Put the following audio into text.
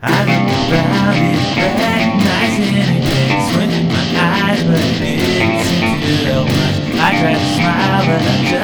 I looked around, didn't recognize anything. Squinted my eyes, but it didn't seem to help much. I tried to smile, but I just